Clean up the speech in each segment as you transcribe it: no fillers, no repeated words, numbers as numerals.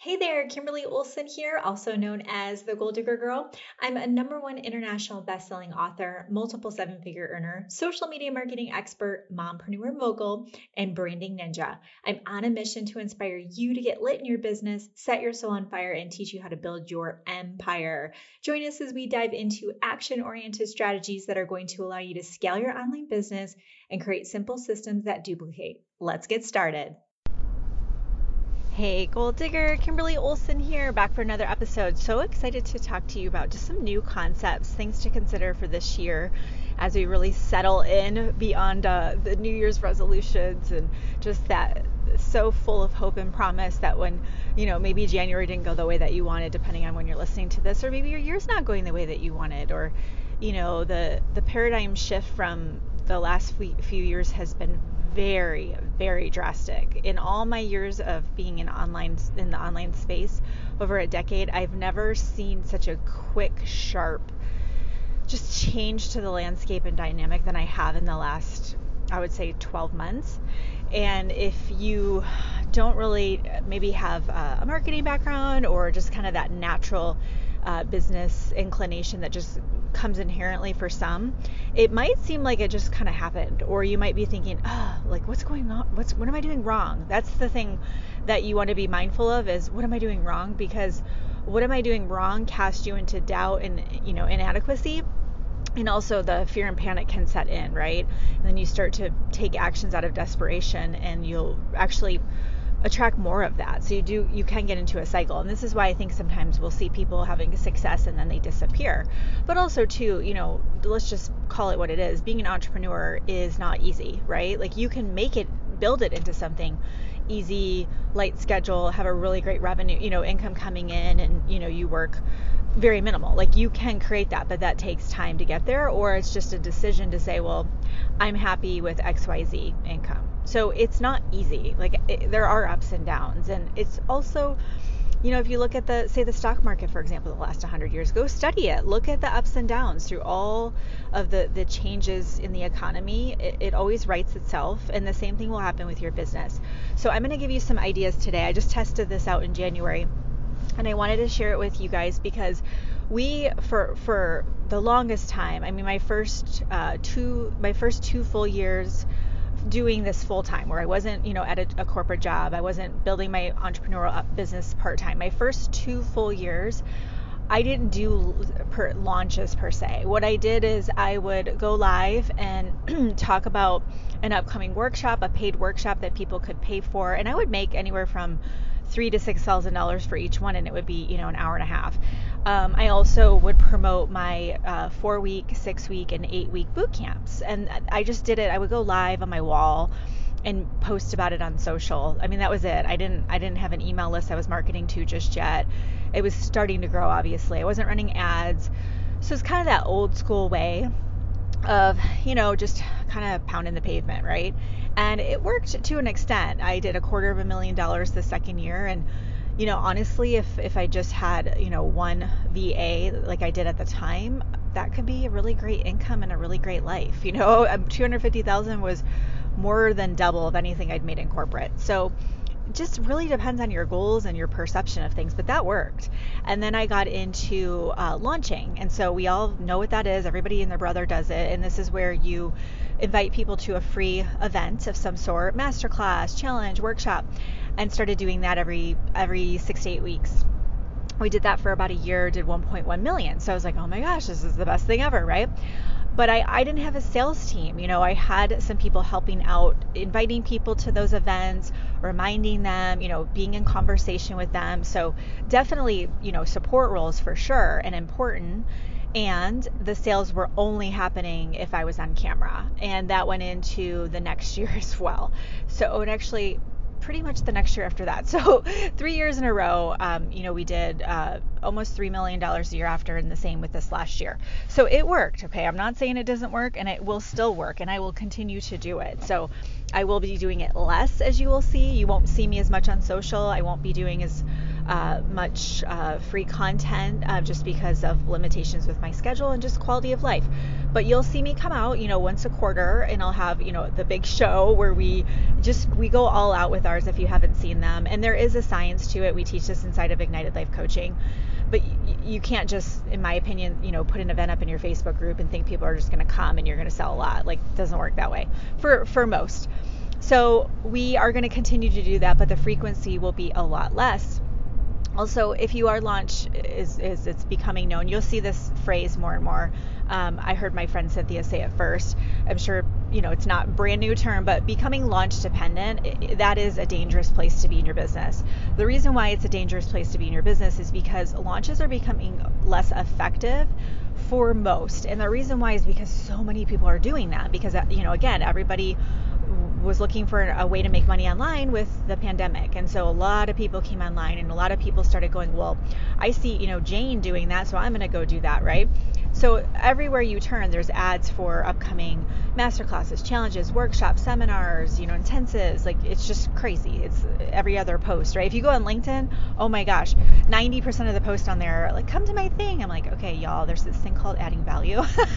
Hey there, Kimberly Olson here, also known as the Gold Digger Girl. I'm a #1 international bestselling author, multiple seven-figure earner, social media marketing expert, mompreneur mogul, and branding ninja. I'm on a mission to inspire you to get lit in your business, set your soul on fire, and teach you how to build your empire. Join us as we dive into action-oriented strategies that are going to allow you to scale your online business and create simple systems that duplicate. Let's get started. Hey, Gold Digger, Kimberly Olson here, back for another episode. So excited to talk to you about just some new concepts, things to consider for this year as we really settle in beyond the New Year's resolutions and just that so full of hope and promise that when, maybe January didn't go the way that you wanted, depending on when you're listening to this, or maybe your year's not going the way that you wanted, or, the paradigm shift from the last few years has been very, very drastic. In all my years of being in the online space, over a decade, I've never seen such a quick, sharp, just change to the landscape and dynamic than I have in the last, I would say, 12 months. And if you don't really maybe have a marketing background or just kind of that natural business inclination that just comes inherently for some, it might seem like it just kind of happened, or you might be thinking, like, what's going on? What am I doing wrong? That's the thing that you want to be mindful of, is what am I doing wrong? Because what am I doing wrong casts you into doubt and inadequacy. And also the fear and panic can set in, right? And then you start to take actions out of desperation, and you'll actually attract more of that. So you can get into a cycle. And this is why I think sometimes we'll see people having success and then they disappear. But also too, let's just call it what it is. Being an entrepreneur is not easy, right? Like, you can build it into something easy, light schedule, have a really great revenue, income coming in, and, you work very minimal. Like, you can create that, but that takes time to get there, or it's just a decision to say, well, I'm happy with XYZ income. So it's not easy. Like, there are ups and downs. And it's also, if you look at the stock market, for example, the last 100 years, go study it. Look at the ups and downs through all of the changes in the economy. It always rights itself. And the same thing will happen with your business. So I'm going to give you some ideas today. I just tested this out in January, and I wanted to share it with you guys because for the longest time, I mean, my first two full years doing this full time, where I wasn't, at a corporate job, I wasn't building my entrepreneurial business part time. My first 2 full years, I didn't do launches per se. What I did is I would go live and talk about an upcoming workshop, a paid workshop that people could pay for, and I would make anywhere from $3,000 to $6,000 for each one, and it would be, an hour and a half. I also would promote my 4-week, 6-week, and 8-week boot camps, and I just did it. I would go live on my wall and post about it on social. I mean, that was it. I didn't have an email list I was marketing to just yet. It was starting to grow, obviously. I wasn't running ads, so it's kind of that old school way of, just kind of pounding the pavement, right? And it worked to an extent. I did $250,000 the second year, and honestly, if I just had one VA like I did at the time, that could be a really great income and a really great life. $250,000 was more than double of anything I'd made in corporate. So it just really depends on your goals and your perception of things, but that worked. And then I got into launching, and so we all know what that is. Everybody and their brother does it, and this is where you invite people to a free event of some sort, masterclass, challenge, workshop, and started doing that every 6 to 8 weeks. We did that for about a year, did 1.1 million. So I was like, oh my gosh, this is the best thing ever, right? But I didn't have a sales team. I had some people helping out, inviting people to those events, reminding them, being in conversation with them. So definitely, support roles for sure and important. And the sales were only happening if I was on camera. And that went into the next year as well. So it actually pretty much the next year after that. So 3 years in a row, we did almost $3 million a year after, and the same with this last year. So it worked. Okay. I'm not saying it doesn't work, and it will still work, and I will continue to do it. So I will be doing it less, as you will see. You won't see me as much on social. I won't be doing as much free content just because of limitations with my schedule and just quality of life. But you'll see me come out, once a quarter, and I'll have, the big show where we go all out with ours if you haven't seen them. And there is a science to it. We teach this inside of Ignited Life Coaching. But you can't just, in my opinion, put an event up in your Facebook group and think people are just going to come and you're going to sell a lot. Like, it doesn't work that way for most. So we are going to continue to do that, but the frequency will be a lot less. Also, if UR Launch is it's becoming known, you'll see this phrase more and more. I heard my friend Cynthia say it first. I'm sure, it's not a brand new term, but becoming launch dependent, that is a dangerous place to be in your business. The reason why it's a dangerous place to be in your business is because launches are becoming less effective for most. And the reason why is because so many people are doing that because, again, everybody was looking for a way to make money online with the pandemic. And so a lot of people came online and a lot of people started going, well, I see, Jane doing that, so I'm going to go do that, right? So everywhere you turn, there's ads for upcoming masterclasses, challenges, workshops, seminars, intensives. Like, it's just crazy. It's every other post, right? If you go on LinkedIn, oh my gosh, 90% of the posts on there are like, come to my thing. I'm like, okay, y'all, there's this thing called adding value.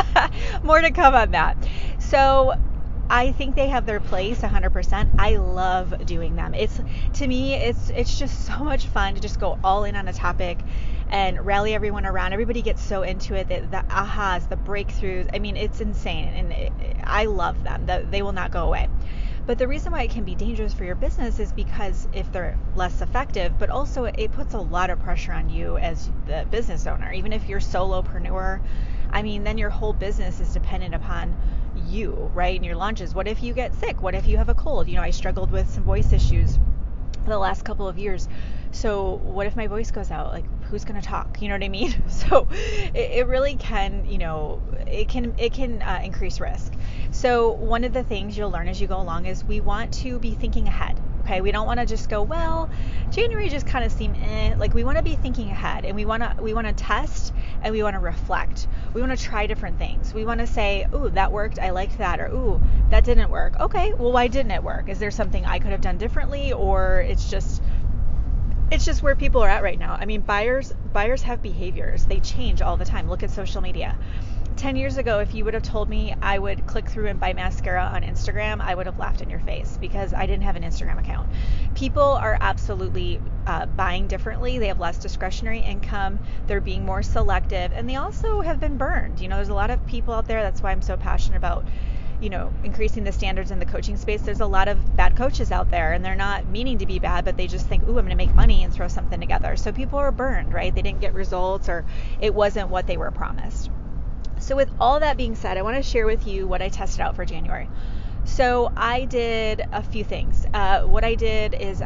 More to come on that. So I think they have their place 100%. I love doing them. To me, it's just so much fun to just go all in on a topic and rally everyone around. Everybody gets so into it, that the ahas, the breakthroughs. I mean, it's insane, and I love them. They will not go away. But the reason why it can be dangerous for your business is because if they're less effective, but also it puts a lot of pressure on you as the business owner. Even if you're solopreneur, I mean, then your whole business is dependent upon you, right? And your launches. What if you get sick? What if you have a cold? I struggled with some voice issues the last couple of years. So what if my voice goes out? Like, who's going to talk? You know what I mean? So it really can, it can increase risk. So one of the things you'll learn as you go along is we want to be thinking ahead. Okay, we don't want to just go, well, January just kind of seemed like we want to be thinking ahead, and we want to test, and we want to reflect. We want to try different things. We want to say, ooh, that worked, I liked that, or ooh, that didn't work. Okay, well, why didn't it work? Is there something I could have done differently, or it's just where people are at right now? I mean, buyers have behaviors. They change all the time. Look at social media. 10 years ago, if you would have told me I would click through and buy mascara on Instagram, I would have laughed in your face because I didn't have an Instagram account. People are absolutely buying differently. They have less discretionary income. They're being more selective, and they also have been burned. There's a lot of people out there. That's why I'm so passionate about increasing the standards in the coaching space. There's a lot of bad coaches out there, and they're not meaning to be bad, but they just think, ooh, I'm going to make money and throw something together. So people are burned, right? They didn't get results, or it wasn't what they were promised. So with all that being said, I want to share with you what I tested out for January. So I did a few things. What I did is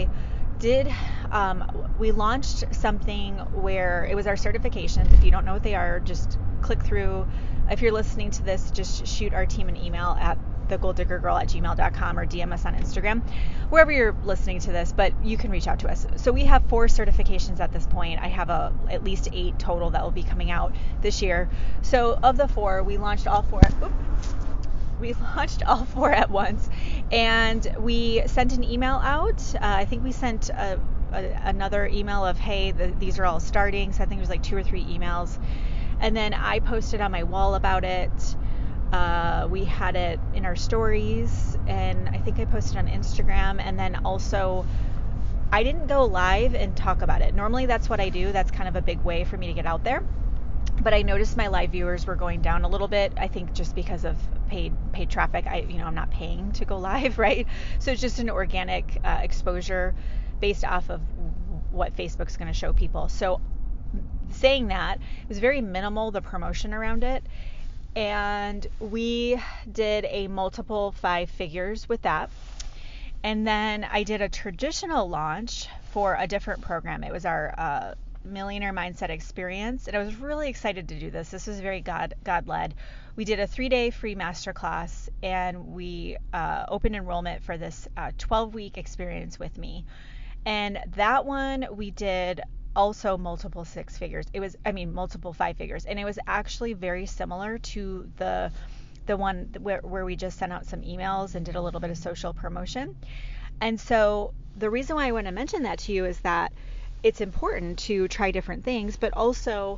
we launched something where it was our certifications. If you don't know what they are, just click through. If you're listening to this, just shoot our team an email at thegolddiggergirl@gmail.com or DM us on Instagram, wherever you're listening to this, but you can reach out to us. So we have 4 certifications at this point. I have at least 8 total that will be coming out this year. So of the 4, we launched all 4. We launched all 4 at once, and we sent an email out. I think we sent another email of, hey, these are all starting. So I think it was like 2 or 3 emails. And then I posted on my wall about it. We had it in our stories, and I think I posted on Instagram. And then also, I didn't go live and talk about it. Normally that's what I do. That's kind of a big way for me to get out there. But I noticed my live viewers were going down a little bit. I think just because of paid traffic. I'm not paying to go live, right? So it's just an organic exposure based off of what Facebook's going to show people. So saying that, it was very minimal, the promotion around it. And we did a multiple 5 figures with that. And then I did a traditional launch for a different program. It was our Millionaire Mindset Experience, and I was really excited to do this. This was very God-led. We did a 3-day free masterclass, and we opened enrollment for this 12-week experience with me. And that one we did also multiple 6 figures. Multiple 5 figures, and it was actually very similar to the one where we just sent out some emails and did a little bit of social promotion. And so the reason why I want to mention that to you is that it's important to try different things, but also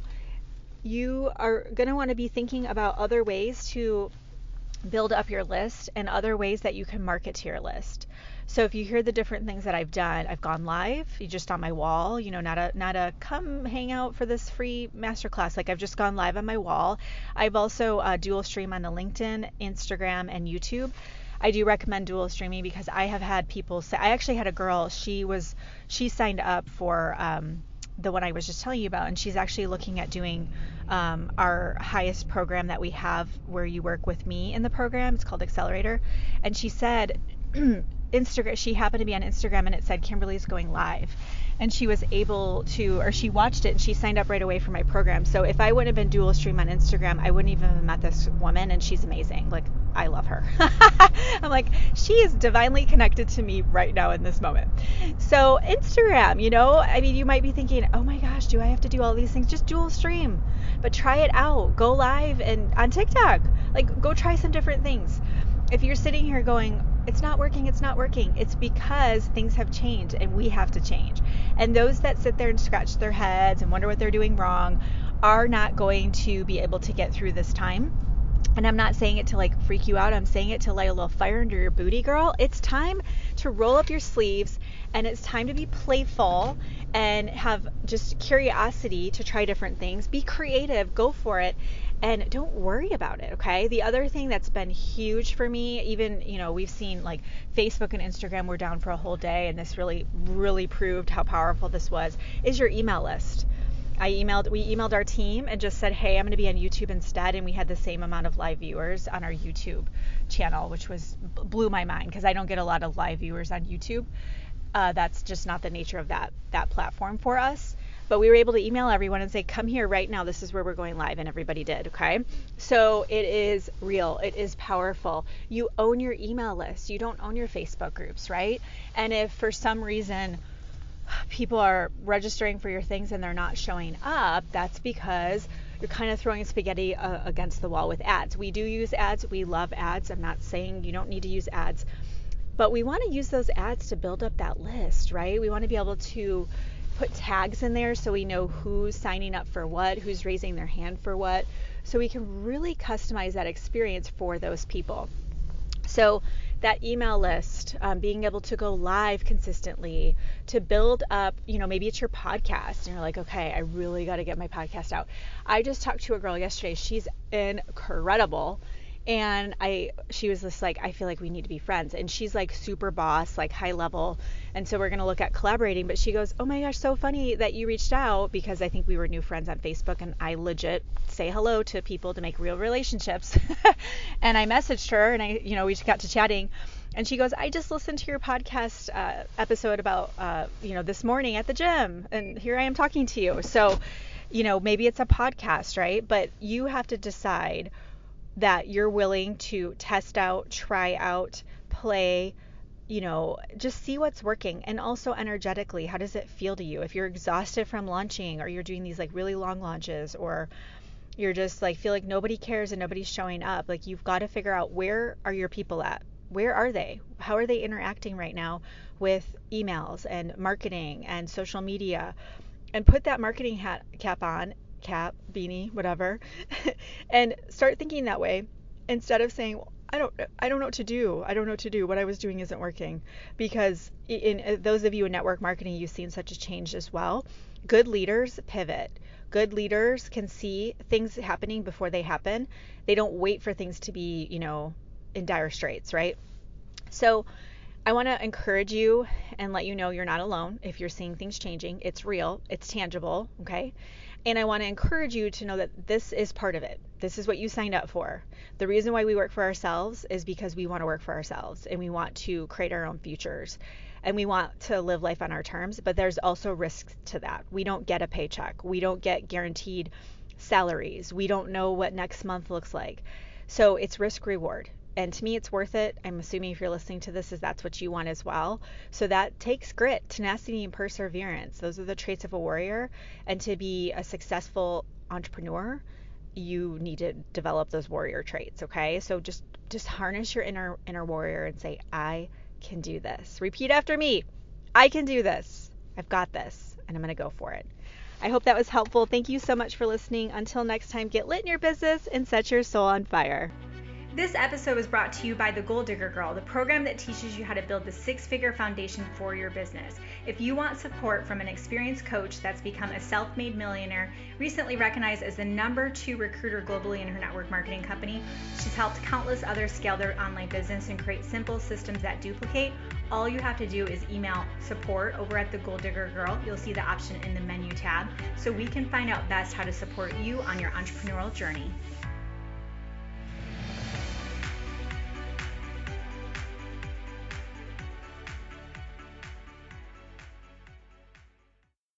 you are going to want to be thinking about other ways to build up your list and other ways that you can market to your list. So if you hear the different things that I've done, I've gone live, just on my wall, not a come hang out for this free masterclass. Like I've just gone live on my wall. I've also dual stream on the LinkedIn, Instagram, and YouTube. I do recommend dual streaming because I have had people say, I actually had a girl, she signed up for the one I was just telling you about, and she's actually looking at doing our highest program that we have where you work with me in the program. It's called Accelerator. And she said, Instagram, she happened to be on Instagram and it said Kimberly's going live, and she was able to, or she watched it and she signed up right away for my program. So if I wouldn't have been dual stream on Instagram, I wouldn't even have met this woman, and she's amazing. Like, I love her. I'm like, she is divinely connected to me right now in this moment. So Instagram, I mean, you might be thinking, oh my gosh, do I have to do all these things? Just dual stream, but try it out. Go live and on TikTok, like go try some different things. If you're sitting here going, it's not working, it's because things have changed and we have to change. And those that sit there and scratch their heads and wonder what they're doing wrong are not going to be able to get through this time. And I'm not saying it to like freak you out. I'm saying it to light a little fire under your booty, girl. It's time to roll up your sleeves, and it's time to be playful and have just curiosity to try different things. Be creative, go for it, and don't worry about it, okay? The other thing that's been huge for me, even, we've seen like Facebook and Instagram were down for a whole day, and this really, really proved how powerful this was, is your email list. We emailed our team and just said, hey, I'm going to be on YouTube instead. And we had the same amount of live viewers on our YouTube channel, which blew my mind because I don't get a lot of live viewers on YouTube. That's just not the nature of that platform for us. But we were able to email everyone and say, come here right now. This is where we're going live. And everybody did. Okay. So it is real. It is powerful. You own your email list. You don't own your Facebook groups, right? And if for some reason people are registering for your things and they're not showing up, that's because you're kind of throwing spaghetti against the wall with ads. We do use ads. We love ads. I'm not saying you don't need to use ads, but we want to use those ads to build up that list, right? We want to be able to put tags in there so we know who's signing up for what, who's raising their hand for what, so we can really customize that experience for those people. So that email list, being able to go live consistently, to build up, maybe it's your podcast and you're like, okay, I really got to get my podcast out. I just talked to a girl yesterday. She's incredible. And she was just like, I feel like we need to be friends. And she's like super boss, like high level. And so we're going to look at collaborating. But she goes, oh my gosh, so funny that you reached out, because I think we were new friends on Facebook and I legit say hello to people to make real relationships. And I messaged her and we just got to chatting. And she goes, I just listened to your podcast episode about, this morning at the gym. And here I am talking to you. So, maybe it's a podcast, right? But you have to decide that you're willing to test out, try out, play, just see what's working. And also energetically, how does it feel to you? If you're exhausted from launching, or you're doing these like really long launches, or you're just like feel like nobody cares and nobody's showing up, like you've got to figure out, where are your people at? Where are they? How are they interacting right now with emails and marketing and social media? And put that marketing cap on, beanie, whatever, and start thinking that way, instead of saying, well, I don't know what to do. I don't know what to do. What I was doing isn't working. Because in those of you in network marketing, you've seen such a change as well. Good leaders pivot. Good leaders can see things happening before they happen. They don't wait for things to be, in dire straits, right? So I want to encourage you and let you know you're not alone. If you're seeing things changing, it's real, it's tangible, okay? And I want to encourage you to know that this is part of it. This is what you signed up for. The reason why we work for ourselves is because we want to work for ourselves, and we want to create our own futures, and we want to live life on our terms. But there's also risks to that. We don't get a paycheck. We don't get guaranteed salaries. We don't know what next month looks like. So it's risk reward. And to me, it's worth it. I'm assuming if you're listening to this, that's what you want as well. So that takes grit, tenacity, and perseverance. Those are the traits of a warrior. And to be a successful entrepreneur, you need to develop those warrior traits, okay? So just harness your inner warrior and say, I can do this. Repeat after me. I can do this. I've got this. and I'm going to go for it. I hope that was helpful. Thank you so much for listening. Until next time, get lit in your business and set your soul on fire. This episode was brought to you by The Goal Digger Girl, the program that teaches you how to build the six-figure foundation for your business. If you want support from an experienced coach that's become a self-made millionaire, recently recognized as the #2 recruiter globally in her network marketing company, she's helped countless others scale their online business and create simple systems that duplicate. All you have to do is email support over at The Goal Digger Girl. You'll see the option in the menu tab, so we can find out best how to support you on your entrepreneurial journey.